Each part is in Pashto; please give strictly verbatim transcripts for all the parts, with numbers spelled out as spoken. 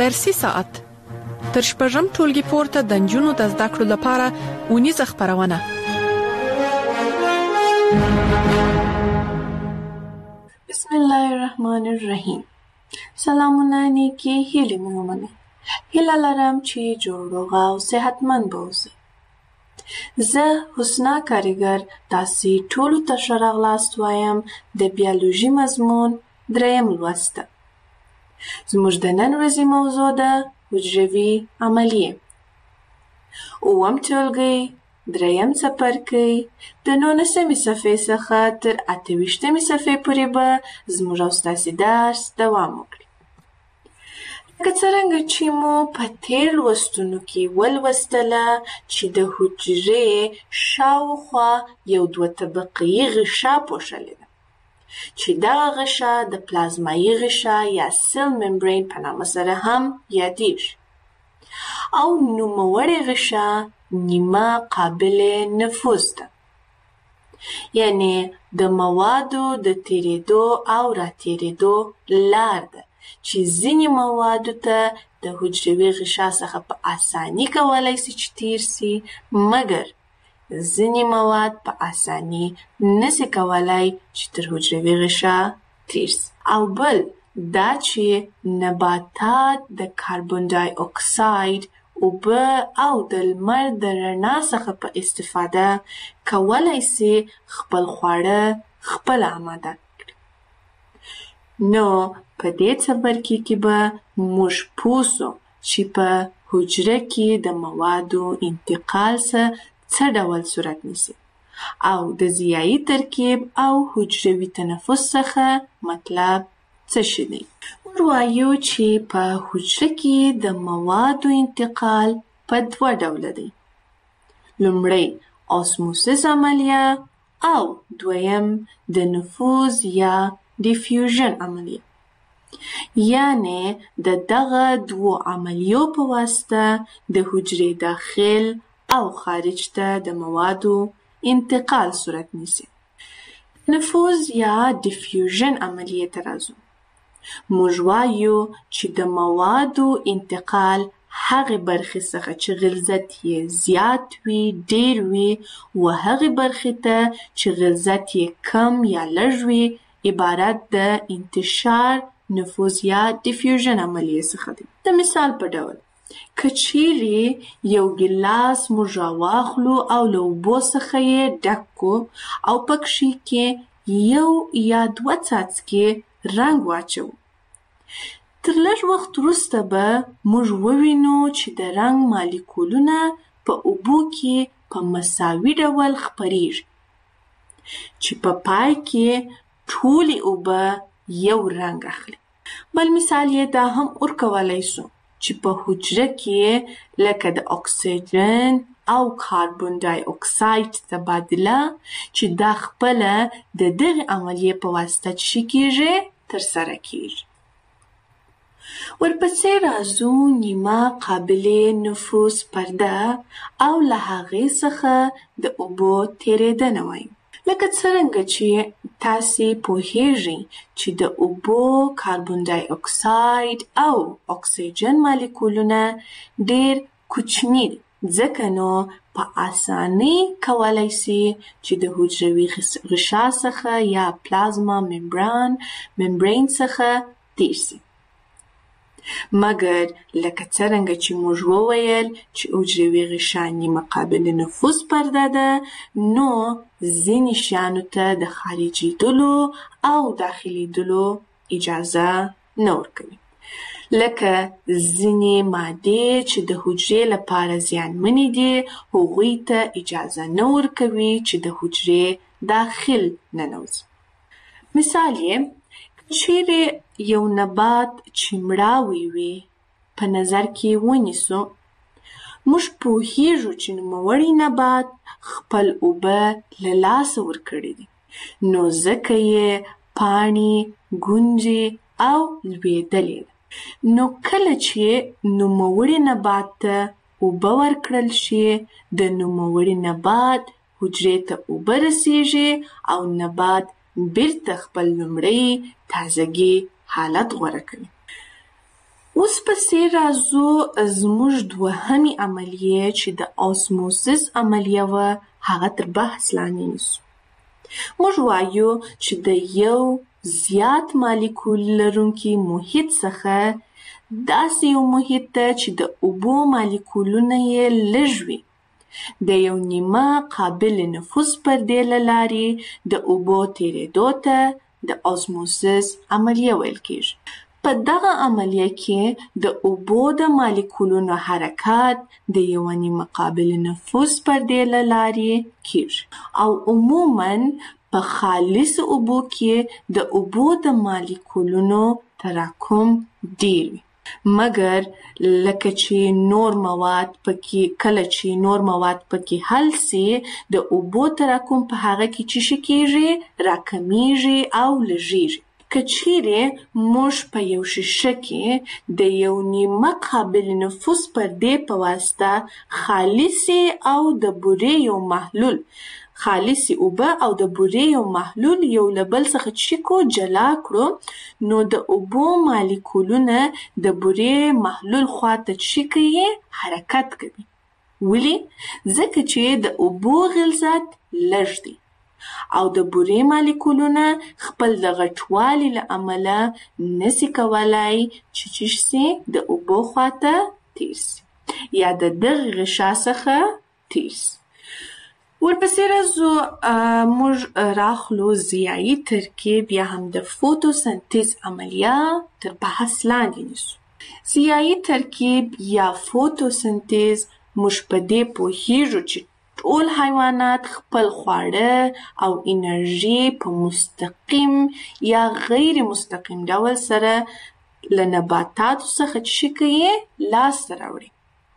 فارسي ساعت تر شپږم ټولګي پورته د نجونو د زده کړو لپاره اونیزه خپرونه. بسم الله الرحمن الرحیم. سلامونه نیکی هیلې مې ومنئ. هیله لرم چې جوړ روغ او صحتمند به اوسئ. زه حسنا کاریګر تاسې ټولو ته ښه راغلاست وایم د بیولوژي مضمون دریم لوست ته. زموږ د نن ورځې موضوع ده حجروي عملیې. اووم ټولګی دریم څپرکی د نولسمې صفحې څخه تر اته ویشتمې صفحې پورې به زموږ او ستاسې درس دوام وکړي. لکه څرنګه چې مو په تېر لوستونو کې ولوستله چې د حجرې شاوخوا یو دوه طبقه‌یي غشا پوښلې ده چې دغه غشا د پلازمایي غشا یا سیل ممبرین په نامه سره هم یادیږي او نوموړې غشا نیمه قابل نفوذ ده، یعنی د موادو د تیرېدو او راتېرېدو لار ده چې ځینې موادو ته د حجروي غشا څخه په اساني کولی سي چې تیر سي، مګر ځینې مواد په اساني نسي کولی چې تر حجروي غشا تیر سي. او بل دا چې نباتات د کاربن ډای اکساید، اوبه او د لمر د رڼا څخه په استفاده کولی سي خپل خواړه خپله آماده کړي. نو په دې څپرکي کې به موږ پوه سو چې په حجره کې د موادو انتقال څه څه ډول صورت نیسي او د ضیایي ترکیب او حجروي تنفس څخه مطلب څه شی دی. موږ وایو چې په حجره کې د موادو انتقال په دوه ډوله دی. لومړی اسموسیس عملیه او دویم د نفوذ یا ډیفیوژن عملیه، یعنی د دغه دوو عملیو په واسطه د حجرې داخل او خارج ته د موادو انتقال صورت نیسي. نفوذ یا ډیفیوژن عملیې ته راځو. موږ وایو چې د موادو انتقال هغې برخې څخه چې غلظت یې زیات وي، ډیر وي، و هغې برخې ته چې غلظت یې کم یا لږ وي عبارت د انتشار، نفوذ یا ډیفیوژن عملیې څخه دی. د مثال په ډول که چیرې یو ګیلاس موږ راواخلو او له اوبو څخه یې ډک کړو او پکښې کې یو یا دوه څاڅکي رنګ واچوو، تر لږ وخت وروسته به موږ ووینو چې د رنګ مالیکولونه په اوبو کې په مساوي ډول خپریږي چې په پای کې ټولې اوبه یو رنګ اخلي. بل مثال یې دا هم ورکولی سو چې په حجره کې لکه د اکسیجن او کاربن ډای اکساید تبادله چې دا خپله د دغې عملیې په واسطه چې کیږي ترسره کیږي. ورپسې راځو نیمه قابل نفوذ پرده او له هغې څخه د اوبو تیرېدنه وایو. لکه څرنګه چې تاسې پوهیږئ چې د اوبو کاربن ډای اکساید او اکسیجن مالیکولونه ډیر کوچني دي، ځکه نو په اسانۍ کولی سي چې د حجروي غشا څخه یا پلازما ممبران ممبرین څخه تیر سي. مګر لکه څرنګه چې موږ وویل چې حجروي غشا نیمه قابل نفوذ پرده ده، نو ځینې شیانو ته د خارجېدلو او داخلېدلو اجازه نه ورکوي، لکه ځینې مادې چې د حجرې لپاره زیانمنې دي هغوی ته اجازه نه ورکوي چې د حجرې داخل ننوځي. مثال یې چیرې یو نبات چې مړاوی وي په نظر کې ونیسو، موږ پوهیږو چې نوموړی نبات خپل اوبه له لاسه ورکړي دي، نو ځکه یې پاڼې، ګونجې او لوېدلې ده. نو کله چې نوموړي نبات ته اوبه ورکړل شي، د نوموړي نبات حجرې ته اوبه رسیږي او نبات بیرته خپل لومړی تازګي حالت غوره کوي. اوس پسې راځو زموږ دوهمې عملیه چې د اوسموسیس عملیه وه هغه تر بحث لاندې نیسو. موږ وایو چې د یو زیات مالیکول لرونکي محیط څخه داسې یو محیط ته چې د اوبو مالیکولونه یې لږ وي د یو نیمه قابل نفوذ پردې له لارې د اوبو تېرېدو ته د اوسموسیس عملیه ویل کېږي. په دغه عملیه کې د اوبو د مالیکولونو حرکت د یوه نیمه قابل نفوذ پردې له لارې کېږي او عموماً په خالص اوبو کې د اوبو د مالیکولونو تراکم ډېر وي، مګر لکه چې نور مواد پکې کله چې نور مواد پکې حل سي د اوبو تراکم په هغه کې څه شي کېږي؟ راکمیږي او لږیږي. که چیرې موږ په یو شیشه کې د یو نیمه قابل نفوذ پردې په واسطه خالصې او د بورې یو محلول خالصې اوبه او د بورې یو محلول یو له بل څخه څه کو جلا کړو، نو د اوبو مالیکولونه د بورې محلول خواته څه کوي؟ حرکت کوي. ولې؟ ځکه چې د اوبو غلظت لږ دی او د بورې مالیکولونه خپل د غټوالي له امله نسي کولای چې څه شي د اوبو خواته تیر سي یا د دغه غشا څخه تیر سي. ورپسې راځو موږ راخلو ضیایي ترکیب یا هم د فوتوسنتیز عملیه تر بحث لاندې نیسو. ضیایي ترکیب یا فوتوسنتیز موږ په دې پوهیږو چې ټول حیوانات خپل خواړه او انرژي په مستقیم یا غیر مستقیم ډول سره له نباتاتو څخه څه کوي؟ لاسته راوړي.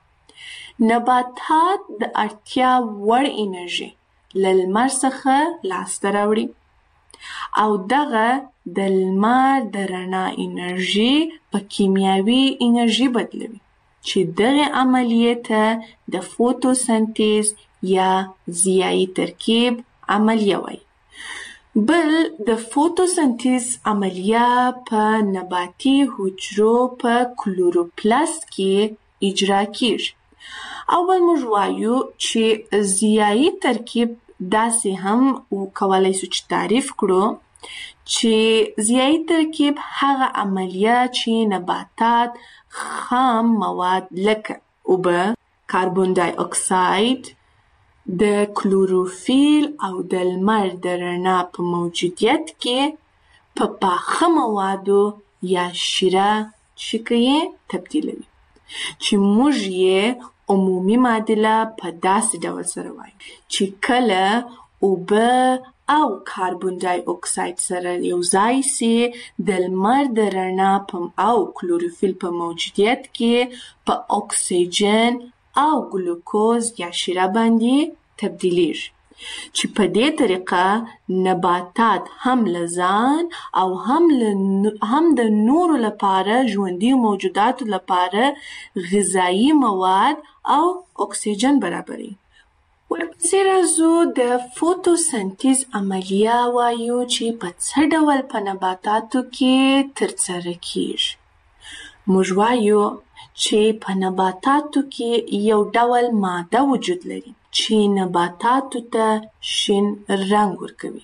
نباتات د اړتیا وړ انرژي له لمر څخه لاسته راوړي او دغه د لمر د رڼا انرژي په کیمیاوي انرژي بدلوي چې دغه عملیې ته د فوتوسنتیز یا ضیایي ترکیب عملیه وایي. بل د فوتوسنتیز عملیه په نباتي حجرو په کلوروپلاست کې اجرا کیږي. اول موږ وایو چې ضیایي ترکیب داسې هم کولی شو چې تعریف کړو چې ضیایي ترکیب هغه عملیه چې نباتات خام مواد لکه اوبه، کاربن دای اکساید، د کلوروفیل او د لمر د رڼا په موجودیت کې په پاخه موادو یا شیره څه کوي؟ تبدیلوي چې موږ یې عمومي معادله په داسې ډول سره وایو چې کله اوبه او کاربن دای اکساید سره یو ځای سي د لمر د رڼا او کلوروفیل په موجودیت کې په اکسیجن او ګلوکوز یا شیره باندې تبدیلیږي چې په دې طریقه نباتات هم له ځان او هم هم د نورو لپاره ژوندي موجوداتو لپاره غذایي مواد او اکسیجن برابروي. ورپسې راځو د فوتوسنتیز عملیه وایو چې په څه ډول په نباتاتو کې ترسره کیږي. موږ وایو چې په نباتاتو کې یو ډول ماده وجود لري چې نباتاتو ته شین رنګ ورکوي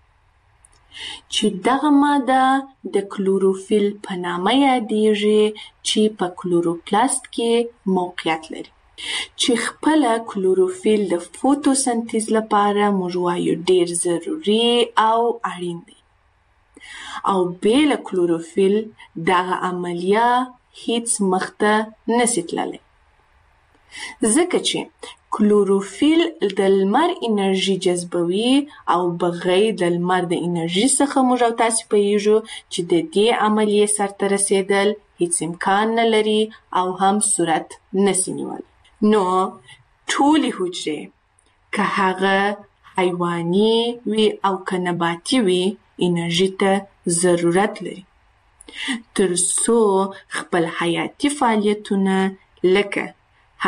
چې دغه ماده د کلوروفیل په نامه یادیږي چې په کلوروپلاست کې موقعیت لري چې خپله کلوروفیل د فوتوسنتیز لپاره موږ وایو ډیر ضروري او اړین دی او بې له کلوروفیل دغه عملیه هیڅ مخته نسي تللی ځکه چې کلوروفیل د لمر انرژي جذبوي او بغیر د لمر د انرژي څخه موږ او تاسې پوهیږو چې د دې عملیې سرته رسیدل هیڅ امکان نه لري او هم صورت نسي نیولی. نو ټولې حجرې که هغه حیواني وي او که نباتي وي انرژي ته ضرورت لري تر څو خپل حیاتي فعالیتونه لکه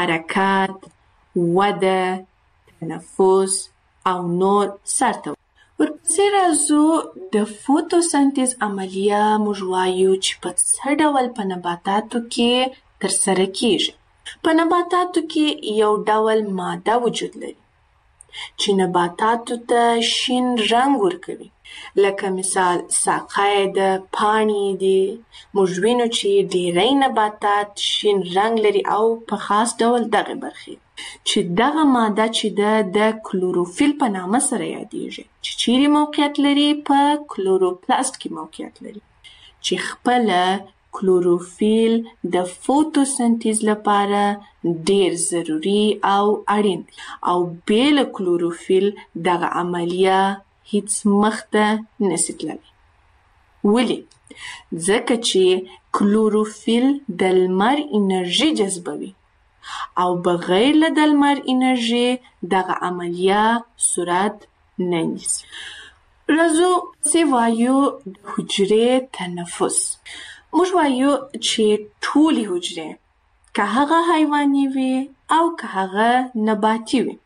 حرکت، وده، تنفس او نور سرته ورپسې راځو د فوتوسنتیز عملیه موږ وایو چې په څه ډول په نباتاتو کې ترسره کیږي. په نباتاتو کې یو ډول ماده وجود لري چې نباتاتو ته شین رنګ ورکوي. لکه مثال ساقه د پاڼې دي. موږ وینو چې ډیری نباتات شین رنګ لري او په خاص ډول دغه برخې چې دغه ماده چې ده د کلوروفیل په نامه سره یادیږي چې چیرې موقعیت لري په کلوروپلاست کې موقعیت لري چې خپله کلوروفیل د فوتوسنتیز لپاره ډیر ضروري او اړین دی او بې له کلوروفیل دغه عملیه هیڅ مخته نشي تللی. ولې؟ ځکه چې کلوروفیل د لمر انرژي جذبوي او بغیر له د لمر انرژي دغه عملیه صورت نه نیسي. راځو چې وایو د حجرې تنفس. موږ وایو چې ټولې حجرې که هغه حیواني وي او که هغه نباتي وي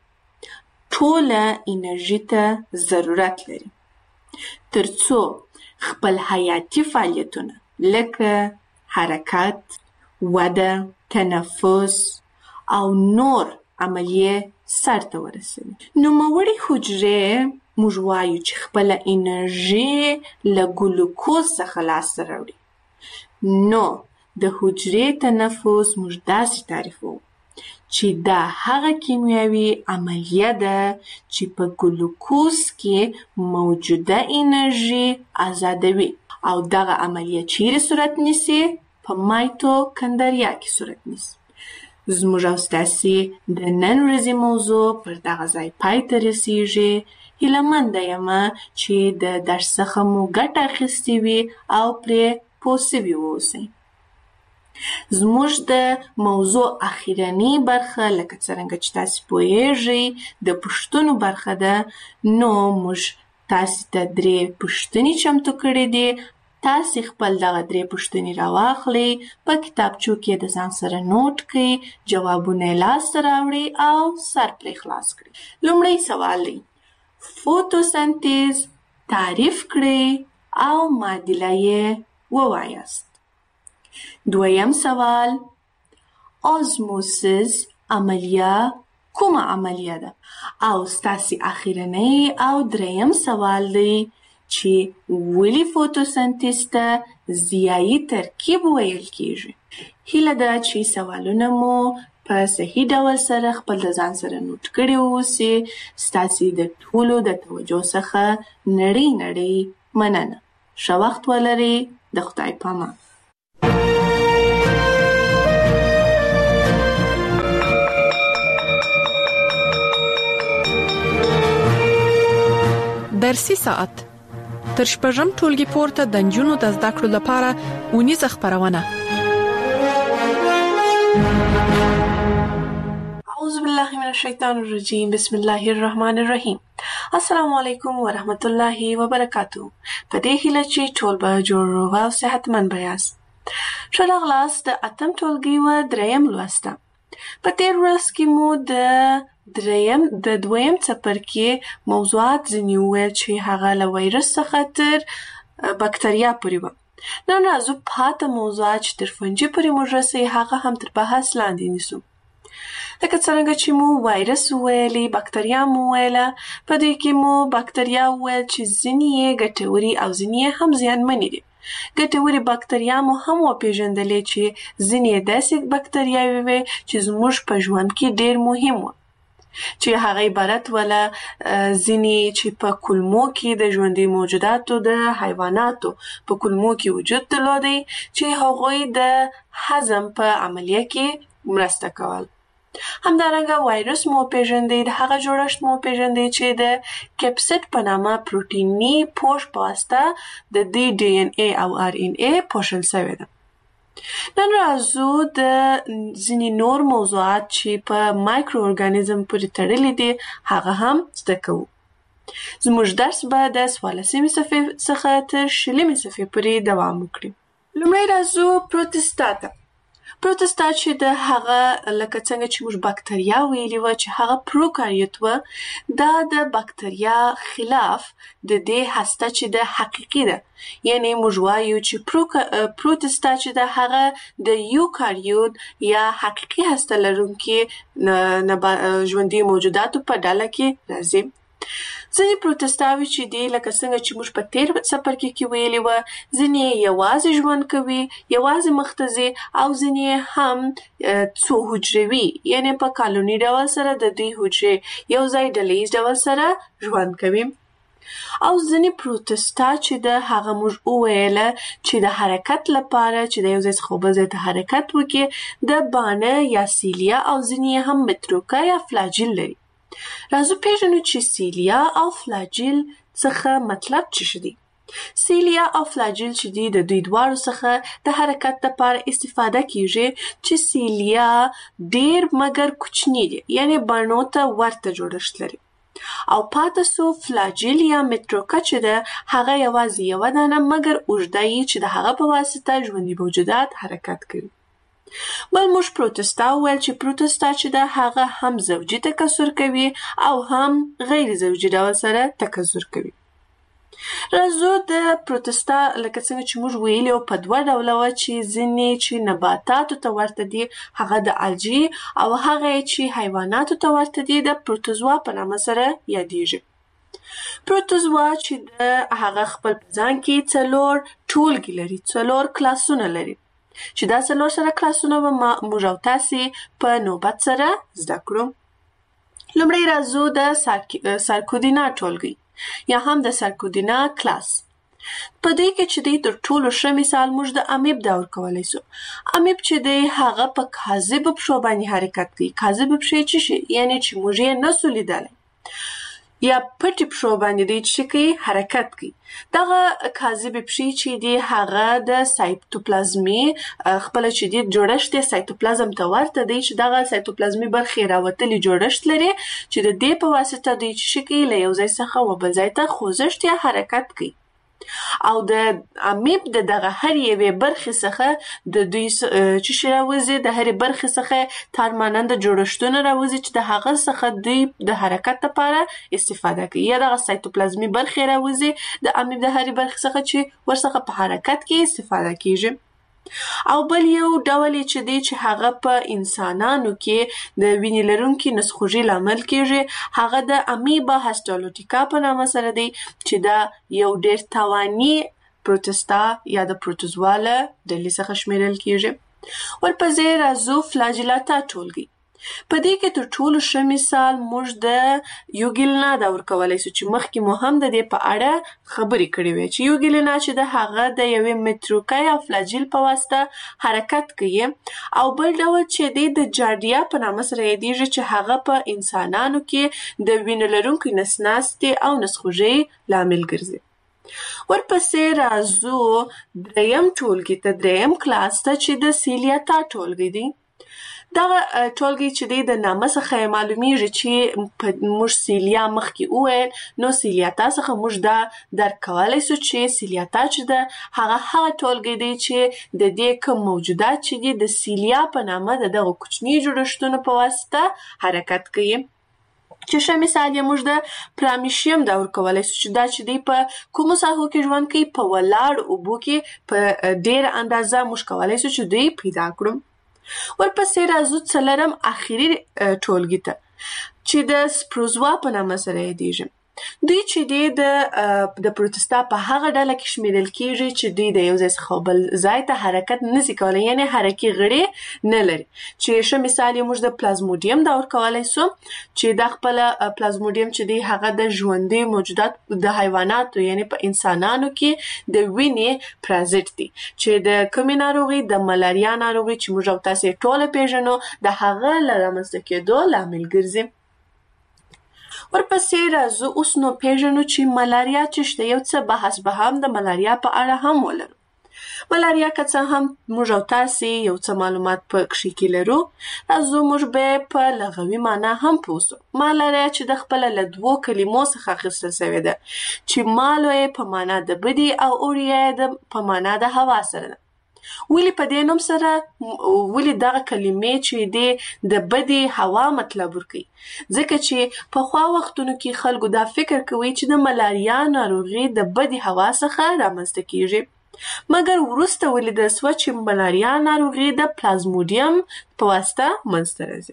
ټوله انرژي ته ضرورت لري ترڅو خپل حیاتي فعالیتونه لکه حرکت، وده، تنفس او نور عملیې سرته ورسوي. نوموړې حجرې موږ وایو چې خپله انرژي له ګلوکوز څخه لاسته راوړي. نو د حجرې تنفس موږ داسې تعریفوو چې دا هغه کیمیاوي عملیه ده چې په ګلوکوز کې موجوده انرژي آزادوي او دغه عملیه چیرې صورت نیسي؟ په مایتوکندریا کې صورت نیسي. زموږ او ستاسې د نن ورځې موضوع پر دغه ځای پای ته رسیږي. هیلهمنده یمه چې د درس څخه مو ګټه اخیستې وي او پرې پوه سوي واوسئ. زموږ د موضوع اخیرنۍ برخه لکه څرنګه چې تاسې پوهیږئ د پوښتنو برخه ده. نو موږ تاسې ته درې پوښتنې چمتو کړې دي. تاسې خپل دغه درې پوښتنې راواخلئ، په کتابچو کې د ځان سره نوټ کړئ، جوابونه یې لاسته راوړئ او سر پرې خلاص کړئ. لومړی سوال دی فوتوسنتیز تعریف کړئ او معادله یې ووایاست. دویم سوال آزموسیس عملیه کومه عملیه ده؟ او ستاسې اخیرنۍ او دریم سوال دی چې ولې فوتوسنتیز ته ضیایي ترکیب ویل کیږي. هیله ده چې سوالونه مو په صحیح ډول سره خپل د ځان سره نوٹ کړي واوسي. ستاسې د ټولو د توجه څخه نړۍ نړۍ مننه. ښه وخت ولرئ. د خدای پامان. درسي ساعت تر شپږم ټولګي پورته د نجونو د زده کړو لپاره اونیزه خپرونه. اعوذ بالله من الشیطان الرجیم. بسم الله الرحمن الرحیم. السلام علیکم ورحمت الله وبرکاتو. په دې هیله چې ټول به جوړ روغ او صحتمند به یاست. ښه راغلاست د اتم ټولګي و دریم لوسته. په تیر ورځ کې مو د دریم د دویم څپرکي موضوعات ځینې وویل چې هغه له وایرس څخه تر بکتریا پورې وه. نن راځو پاته موضوعات چې تر فنجي پورې موږ رسوي هغه هم تر بحث لاندې نیسو. لکه څرنګه چې مو وایرس وویلې، بکتریا مو وویله. په دې کې مو بکتریا وویل چې ځینې یې ګټوري او ځینې یې هم زیانمنې دي. ګټوري بکتریا مو هم وپېژندلې چې ځینې یې داسې بکتریاوې وې چې زموږ په ژوند کې ډېر مهم وه چې هغه عبارت ولا ځینې چې په کولمو کې د ژوندي موجوداتو د حیواناتو په کولمو کې وجود درلودی چې هغوی د هضم په عملیه کې مرسته کول. همدارنګه وایرس مو پیژندې، د هغه جوړښت مو پیژندې چې د کپسید په نامه پروتیني پوښ په واسطه د دې ډي ان اي او ار ان اي پوښل شوی ده. نن راځو د ځینې نور موضوعات چې په مایکرو ارګانیزم پورې تړلي دي هغه هم زده کوو. زموږ درس به د څوارلسمې صفحې څخه تر شلمې صفحې پورې دوام وکړي. لومړی راځو پروتستاتا. پروتستا چې د هغه لکه څنګه چې موږ بکتریا ویلي وه چې هغه پروکاریوت وه، دا د بکتریا خلاف د دې هسته چې د حقیقي ده، یعنی موږ وایو چې پروتستا چې د هغه د یوکاریوت یا حقیقي هسته لرونکي ژوندي موجوداتو په ډله کې راځي. ځینې پروتستاوي چې دي لکه څنګه چې موږ په تیر څپرکي کې ویلي وه، ځینې یوازې ژوند کوي، یوازې مخ ته ځي، او ځینې هم څو حجروي، یعنی په کالوني ډول سره د دوی حجرې یو ځای ډلیز ډول سره ژوند کوي. او ځینې پروتستا چې د هغه موږ وویله چې د حرکت لپاره چې د یو ځای څخه بل ځای ته حرکت وکړي د بانه یا سیلیا او ځینې هم متروکه یا فلاجیل لري. راځو پیژنو چې سیلیا او فلاجیل څخه مطلب څه شي دي. سیلیا او فلاجیل چې دي د دوی دواړو څخه د حرکت لپاره استفاده کیږي، چې سیلیا ډیر مګر کوچنی دي، یعنی بڼو ته ورته جوړښت لري، او پاتې سو فلاجیل یا متروکه چې ده هغه یوازې یوه دانه مګر اوږده یي چې د هغه په واسطه ژوندي موجودات حرکت کوي. بل موږ پروتستا وویل چې پروتستا چې ده هغه هم زوجي تکثر کوي او هم غیر زوجي ډول سره تکثر کوي. راځو د پروتستا لکه څنګه چې موږ ویلي په دوه ډوله وه چې ځینې چې نباتاتو ته ورته دي هغه د الجی او هغه چې حیواناتو ته ورته دي د پروتوزوا په نامه سره یادیږي. پروتوزوا چې د هغه خپل په ځان کې څلور ټولګي لري، څلور کلاسونه لري، چې دا څلور سره کلاسونه به موږ او تاسې په نوبت سره زده کړو. لومړی راځو د سارکودینا ټولګي یا هم د سارکودینا کلاس. په دې کې چې دی تر ټولو ښه مثال موږ د امیب دا ورکولی سو. امیب چې دی هغه په کاذبو پښو باندې حرکت کوي. کاذبې پښې څه شي؟ یعنی چې موږ یې نسو لیدلی، یا پټې پښو باندې دی چې کوي حرکت کوي. دغه کاذبې پښې چې دی هغه د سایتوپلازمي خپله چې دی جوړښت یې سایتوپلازم ته ورته دی، چې دغه سایتوپلازمي برخې راوتلي جوړښت لري چې د دې په واسطه دوی چې کوي له یو ځای څخه و بل ځای ته خوځښت یا حرکت کوي. او د امیب د دغه هر یوې برخې څخه د دوی چې شي راوځي، د هرې برخې څخه تار ماننده جوړښتونه راوځي چې د هغه څخه دوی د حرکت لپاره استفاده کوي، یا دغه سایتوپلازمي برخې راوځي د امیب د هرې برخې څخه چې ورڅخه په حرکت کې استفاده کیږي. او بل یو ډول چې دی چې هغه په انسانانو کې د وینې لرونکي نسخوږي لامل کیږي، هغه د امیبا هسټالوټیکا په نامه سره دی، چې دا یو ډیر تاواني پروتستا یا د پروتوزوا له ډلې څخه شمیرل کیږي. ورپسې راځو فلاجیلاتا ټولګي. په دې کې تر ټولو ښه مثال موږ د یوګیلنا دا ورکولی سو، چې مخکې مو هم د دې په اړه خبرې کړې وې چې یوګیلنا چې د هغه د یوې متروکه یا فلاجیل په واسطه حرکت کوي. او بل ډول چې دی د جاردیا په نامه سره یادیږي، چې هغه په انسانانو کې د وینې لرونکي نسناستې او نسخوږۍ لامل ګرځي. ورپسې راځو دریم ټولګي ته، دریم کلاس ته، چې د سیلیاتا ټولګي دی. دغه ټولګي چې دی د نامه څخه معلومیږي چې موږ سیلیا مخکې وویل، نو سیلیاتا څخه موږ دا درک کولی سو چې سیلیاتا چې ده هغه هغه ټولګي دی چې د دې کوم موجودات چې دي د سیلیا په نامه د دغه کوچني جوړښتونو په واسطه حرکت کوي. چې ښه مثال یې موږ د پرامیشیم دا ورکولی سو، چې دا چې دی په کومو ساحو کې ژوند کوي؟ په ولاړو اوبو کې په ډېره اندازه موږ کولی سو چې دوی پیدا کړو. ورپسې راځو څلرم اخري ټولګي ته، چې د سپروزوا په نامه سره یادیږي. دوی چې دی د د پروتستا په هغه ډله کې شمیرل کیږي چې دوی د یو ځای څخه بل ځای ته حرکت نشي کولی، یعنی حرکي غړي نه لري. چې ښه مثال یې موږ د پلازموډیم دا ورکولی سو، چې دا خپله پلازموډیم چې دی هغه د ژوندي موجودات د حیواناتو یعنی په انسانانو کې د وینې پرازیت دی، چې د کومې ناروغي؟ د ملاریا ناروغي چې موږ او تاسې ټوله پیژنو د هغه له رامنځته کېدو لامل ګرځي. ورپسې راځو اوس نو پیژنو چې ملاریا څه شته. یو څه بحث به هم د ملاریا په اړه هم ولرو. ملاریا که څه هم موږ او تاسې یو څه معلومات په کښې کې لرو، راځو موږ به په لغوي معنا هم پوه سو. ملاریا چې د خپله له دوو کلمو څخه اخیستل سوې ده، چې مالو یې په معنا د بدي او اوریا یې په معنا د هوا سره ده. ولې په دې نوم سره ولې دغه کلمې چې دی د بدې هوا مطلب ورکوي؟ ځکه چې پخوا وختونو کې خلکو دا فکر کوي چې د ملاریا ناروغي د بدې هوا څخه رامنځته کیږي، مګر وروسته ولیدل سوه چې ملاریا ناروغي د پلازموډیم په واسطه منځته راځي،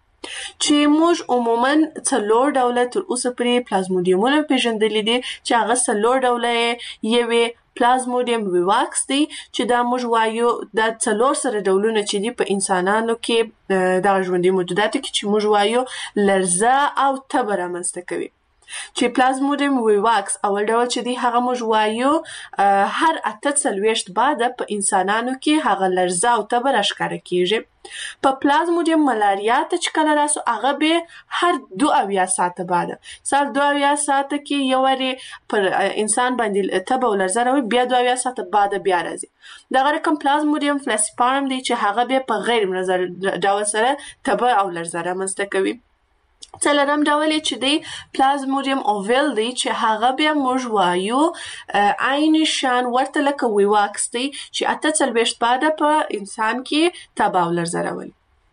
چې موږ عموما څلور ډوله تر اوسه پورې پلازموډیمونه پیژندلي دي، چې هغه څلور ډوله یې یوې پلازموډیم ویواکس دی، چې دا موږ وایو دا څلور سره ډولونه چې دي په انسانانو کې دغه ژوندي موجوداتو کې چې موږ وایو لرزه او تبه رامنځته کوي. چې پلازموډیم ویواکس اول ډول چې دی هغه موږ وایو هر اته څلوېښت بعده په انسانانو کې هغه لرزه او تبه راښکاره کیږي. په پلازموډیم ملاریا ته چې کله راسو هغه به هر دو اویا ساعته بعده سال دو اویا ساعته کې یو وارې پر انسان باندې تبه او لرزه راوي، بیا دو اویا ساعته بعده بیا راځي. دغه رقم پلازموډیم فلاسیپارم دی چې هغه به په غیر منظر ډول سره تبه او لرزه رامنځته کوي. څلورم ډول چې دی پلازموډیم اوویل دی، چې هغه بیا موږ وایو عین شان ورته لکه ویواکس دی چې اته څلوېښت بعده په انسان کې تبه او لرزه راولي.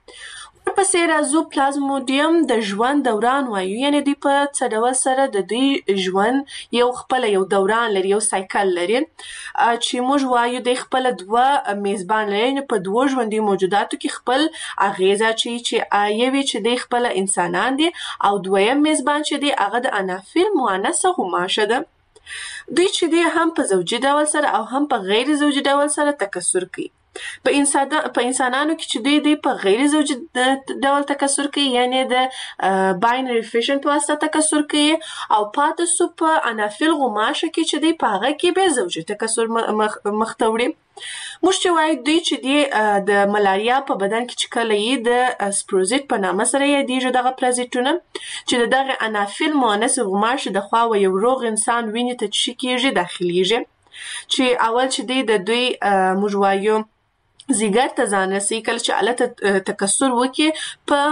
ورپسې راځو پلازموډیم د ژوند دوران وایو، یعنې دوی په څه ډول سره د دوی ژوند یو خپله یو دوران لري، یو سایکل لري، چې موږ وایو دوی خپله دوه میزبان لري، یعنې په دوو ژوندي موجوداتو کې خپل اغیز اچوي، چې یوې چې دوی خپله انسانان دي او دویم میزبان چې دی هغه د انافیل مؤنثه غوماشه ده. دوی چې دی هم په زوجي ډول سره او هم په غیر زوجي ډول سره تکثر کوي. په انسان په انسانانو کې چې دوی دی په غیر زوجي ډول تکثر کوي، یعنی د باینری فیشن په واسطه تکثر کوي، او پاتې سو په انافیل غوماشه کې چې دی په هغه کې به زوجي تکثر مخته وړي. موږ چې وایو دوی چې دی د ملاریا په بدن کې چې کله یې د سپروزیت په نامه سره یادیږي دغه پلازیټونه، چې د دغه انافیل مؤنث غوماشې د خوا و یو روغ انسان وینې ته چې کیږي داخلیږي، چې اول چې دی د دوی موږ وایو زیګر ته ځان رسي، کله چې هلته تکثر وکړي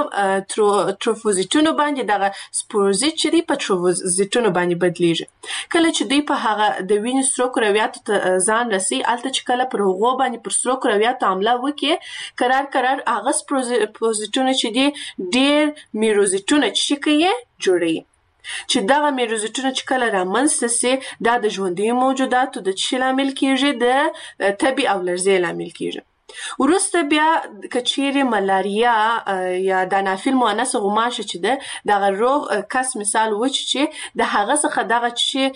په تروفوزیټونو باندې دغه سپوروزیت چې دی په تروفوزیټونو باندې بدلیږي. کله چې دوی په هغه د وینې سرو کرویاتو ته ځان رسي، هلته چې کله پر هغو باندې پر سرو کرویاتو حمله وکړي، قرار قرار هغه سپوروزیټونه چې دي ډېر میروزیټونه چې کوي جوړوي، چې دغه میروزیټونه چې کله رامنځته سي دا د ژوندیو موجوداتو د څه لامل کیږي؟ د تبې او لرزې لامل کیږي. وروسته بیا که چیرې ملاریا یا د انافیل مؤنثه غوماشه چې ده دغه روغ کس مثال وچ چې د هغه څخه دغه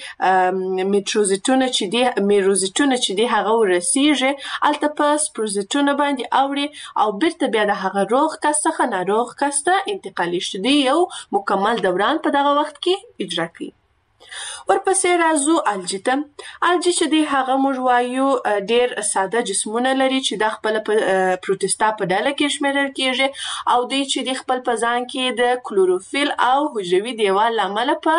چې میټروزیټونه چې دي میروزیټونه چې دي هغه ورسیږي، هلته په سپروزیټونه باندې اوړي او بیرته بیا د هغه روغ کس څخه ناروغ کس ته انتقالي شي، دوی یو مکمل دوران په دغه وخت کې اجرا کوي. ورپسې راځو الجی ته. الجی چې دی هغه موږ وایو ډېر ساده جسمونه لري چې دا خپله په پروټستا په ډله کې شمیرل کیږي، او دوی چې دی خپل په ځان کې د کلوروفیل او حجروي دیوال له امله په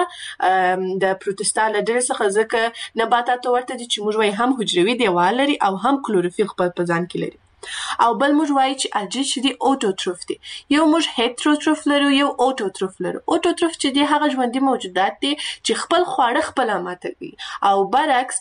د پروټستا له ډلې څخه، ځکه نباتاتو ورته دي چې موږ وایو هم حجروي دیوال لري او هم کلوروفیل خپل په ځان کې لري. او بل موږ وایو چې الجی چې دی اوټوټروف دی. یو موږ هیتروټروف لرو، یو اوټوټروف لرو. اوټوټروف چې دی هغه ژوندي موجودات دي چې خپل خواړه خپله ماته کوي، او برعکس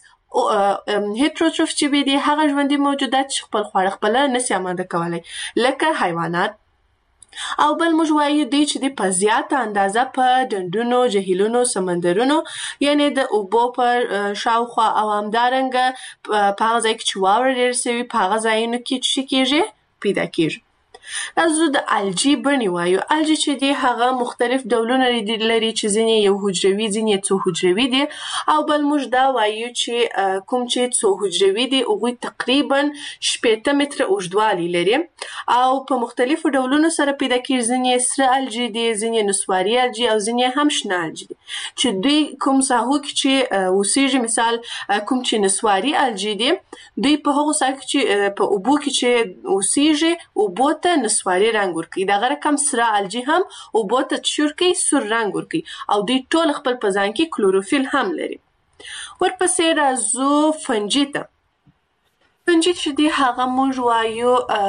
هیتروټروف چې دی هغه ژوندي موجودات چې خپل خواړه خپله نسي اماده کولی، لکه حیوانات. او بل موږ وایو دی چې دی په زیاته اندازه په ډنډونو، جهیلونو، سمندرونو، یعنی د اوبو پر شاوخوا او همدارنګه په هغه ځای کې چې واوره ډېره سوي په هغه ځایونو کې چې کیږي پیدا کیږي. راځو د الجی بڼې وایو. الجی چې دی هغه مختلف ډولونه لري، چې ځینې یو حجروي، ځینې څو حجروي دي، او بل موږ دا وایو چې کوم چې څو حجروي دي هغوی تقریبا شپېته متره اوږدوالی لري او په مختلفو ډولونو سره پیدا کیږي. ځینې سره الجی دي، ځینې نسواري الجی او ځینې هم شنه الجی دي، چې دوی کوم ساحو کې چې اوسیږي، مثال کوم چې نسواري الجی دي دوی په هغو ساحو کې چې په اوبو کې چې اوسیږي اوبو ته نسواري رنګ ورکوي، دغه رقم سره الجی هم اوبو ته چور کوي، سور رنګ ورکوي، او دوی ټول خپل په ځان کې کلوروفیل هم لري. ورپسې راځو فنجي ته. فنجي چې دی هغه موږ وایو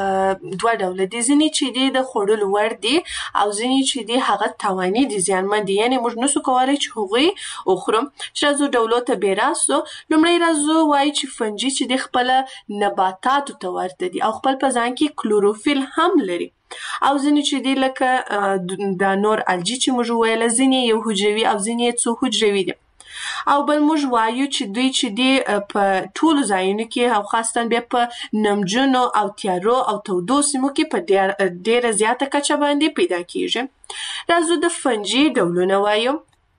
دوه ډوله دي. ځینې چې دی د خوړلو وړ دي او ځینې چې دی هغه تاواني دي، زیانمن دي، یعنې موږ نسو کولی چې هغوی وخورو. چې راځو ډولو ته بې راستو. لومړی راځو وایي چې فنجي چې دی خپله نباتاتو ته ورته دي او خپل په ځان کې کلوروفیل هم لري. او ځینې چې دی لکه دا نور الجی چې موږ وویله، ځینې یو حجروي او ځینې څو حجروي دي. او بل موږ وایو چې دوی چې دی په ټولو ځایونو کې او خاصتاً بیا په نمجنو او تیارو او تودو سیمو کې په ډېره زیاته کچه باندې پیدا کیږي. راځو د فنجي ډولونه وایو.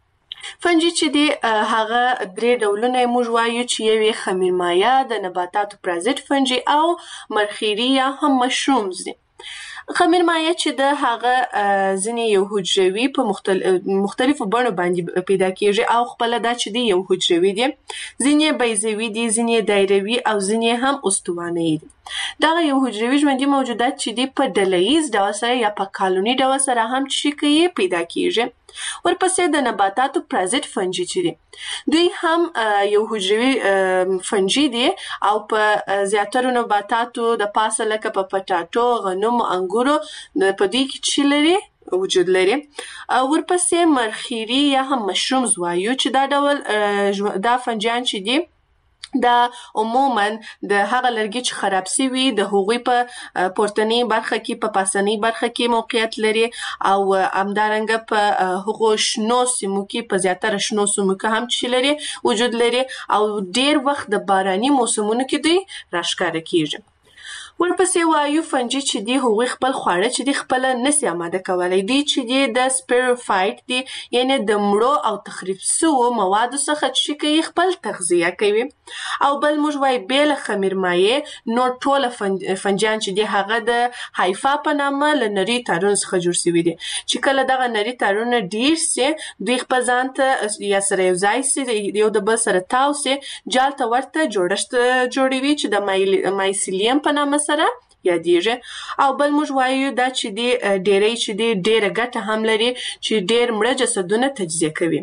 فنجي چې دی هغه درې ډولونه موږ وایو چې یو یې خمیرمایه، د نباتاتو پرازیت فنجي او مرخیري یا هم مشرومز دي. خمیرمایه چې د هغه ځینې یو حجروي په مختلفو بڼو باندې پیدا کیږي او خپله دا چې دی یو حجروي دي، ځینې بیضوي دي، ځینې دایروي او ځینې هم استوانه‌یي دي. دغه یو حجروي ژوندي موجودات چې دی په ډله ییز ډول سره یا په کالوني ډول سره هم چې کوي پیدا کیږي. ورپسې د نباتاتو پرازیت فنجي چې دي دوی هم یو حجروي فنجي دي او په زیاترو نباتاتو د پاسه لکه په پټاټو، غنمو، انګورو په دوی کې چې لري وجود لري. ورپسې مرخیري یا هم مشرومز وایو چې دا ډول دا فنجیان چې دي دا عموماً د هغه لرګي چې خراب سوي د هغوی په پورتنۍ برخه کې په پاسنۍ برخه کې موقعیت لري او همدارنګه په هغو شنو سیمو کې په زیاتره شنو سیمو کې هم چې لري وجود لري او ډیر وخت د باراني موسمونو کې دوی راښکاره کیږي. ورپسې وایو فنجي چې دی هغوی خپل خواړه چې دی خپله نسي اماده کولی. دوی چې دی د سپیروفایټ دی، یعنې د مړو او تخریب سوو موادو څخه چې کوي خپل تغذیه کوي. او بل موږ وایو بې له خمیرمایې نور ټوله فنجیان چې دی هغه د هایفا په نامه له نري تارونو څخه جوړ سوي دي، چې کله دغه نري تارونه ډیر سي دوی خپل ځان ته یا سره یو ځای سي، یو د بل سره تاو سي، جال ته ورته جوړښت جوړوي چې د مایسیلیم په نامه سره یادیږي. او بل موږ وایو دا چې دی ډیری چې دی ډیره ګټه هم لري چې ډیر مړه جسدونه تجزیه کوي.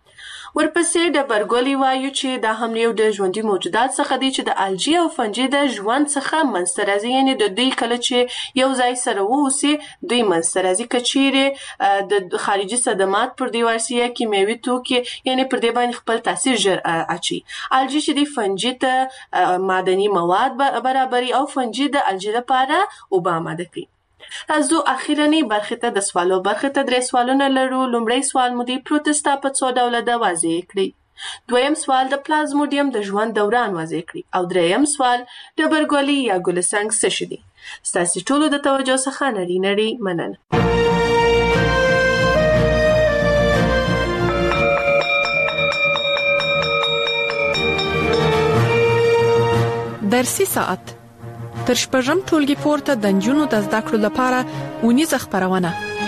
ورپسې ډبرګولي وایو چې دا هم یو د ژوندي موجودات څخه دی چې د الجی او فنجي د ژوند څخه منځته راځي، یعنې د دوی کله چې یو ځای سره واوسي دوی منځته راځي. که چیرې د خارجي صدمات پر دې ورسي یا کیمیاوي توکي یعنې پر دې باندې خپل تاثیر ژر اچي. الجی چې دی فنجي ته معدني مواد برابري او فنجي د الجی لپاره اوبه آماده کوي. راځو اخیرنۍ برخې ته د سوالو برخې ته درې سوالونه لرو. لومړی سوال مو دی پروتستا په څو ډوله ده واضح کړئ. دویم سوال د پلازموډیم د ژوند دوران واضح کړئ. او دریم سوال ډبرګولي یا ګلسنګ څه شي دي. ستاسې ټولو د توجه څخه نړۍ نړۍ مننه. درسي ساعت تر شپږم ټولګي پورته د نجونو د زده کړو لپاره اونیزه خپرونه.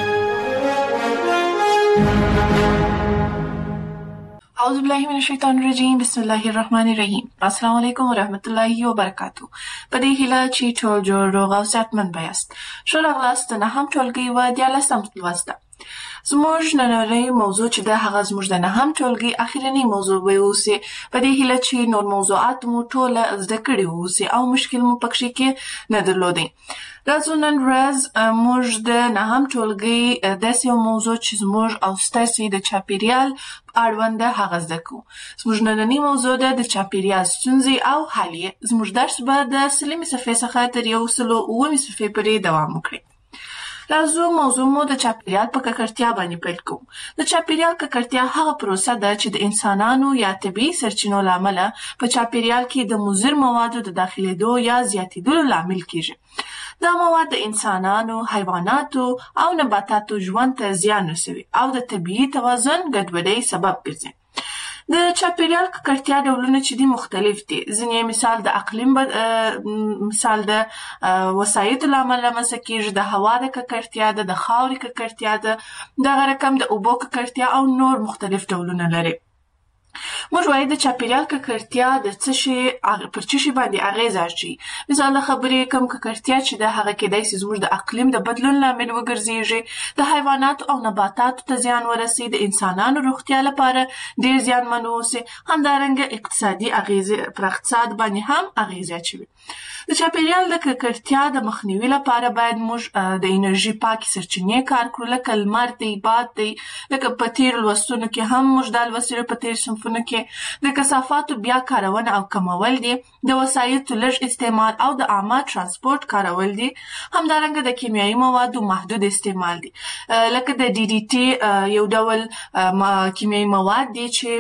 اعوذ بالله من الشیطان الرجیم، بسم الله الرحمن الرحیم. السلام علیکم ورحمت الله وبرکاتو. په دې هیله چې ټول جوړ روغ او صحتمند یاست. ښه راغلاست د نهم ټولګي و دیارلسم لوست ته. زموږ نننۍ موضوع چې ده هغه زموږ د نهم ټولګي اخرنۍ موضوع به اوسي. په دې هیله چې نور موضوعات مو ټوله زده کړي اوسي او مشکل مو پکښې کې نه درلودی. راځو نن ورځ موږ د نهم ټولګي داسې یو موضوع چې زموږ او ستاسې د چاپیریال اړوند ده هغه زده کوو. زموږ نننۍ موضوع ده د چاپیریال ستونزې او حل یې. زموږ درس به د سلمې صفحې څخه تر یو سلو اوومې صفحې پورې دوام وکړي. راځو موضوع مو د چاپیریال په ککړتیا باندې پیل کوو. د چاپیریال ککړتیا هغه پروسه ده چې د انسانانو یا طبیعي سرچینو له امله په چاپیریال کې د مضر موادو د داخلېدو یا زیاتېدلو لامل کیږي. دا مواد د انسانانو، حیواناتو او نباتاتو ژوند ته زیان رسوي او د طبیعي توازن ګډوډۍ سبب ګرځي. د چاپیریال ککړتیا ډولونه چې دي مختلف دي. ځینې مثال د اقلیم مثال د وسایطو له امله رامنځته کېږي، د هوا د ککړتیا ده، د خاورې ککړتیا ده، دغه رقم د اوبو ککړتیا او نور مختلف ډولونه لري. موږ وایو د چاپیریال ککړتیا د څه شي پر څه شي باندې اغیزه اچوي. مثال د خبرې کوم ککړتیا چې د هغه کېدای شي زموږ د اقلیم د بدلون لامل وګرځيږي، د حیواناتو او نباتاتو ته زیان ورسي، د انسانانو روغتیا لپاره ډیر زیانمن اوسي، همدارنګه اقتصادي اغیزې پر اقتصاد باندې هم اغیزه اچوي. د چاپیریال د ککړتیا د مخنیوي لپاره باید موږ د انرژي پاکې سرچینې کار کړو، لکه لمر دی، باد دی، لکه په تیر لوستونو کې هم موږ دا لوستلي په تیر صنفونو کې د کثافاتو بیا کارونه او کمول دي، د وسایطو لږ استعمال او د عامه ترانسپورت کارول دي، همدارنګه د کیمیاوي موادو محدود استعمال دي، لکه د ډي ډي ټي یو ډول کیمیاوي مواد دي چې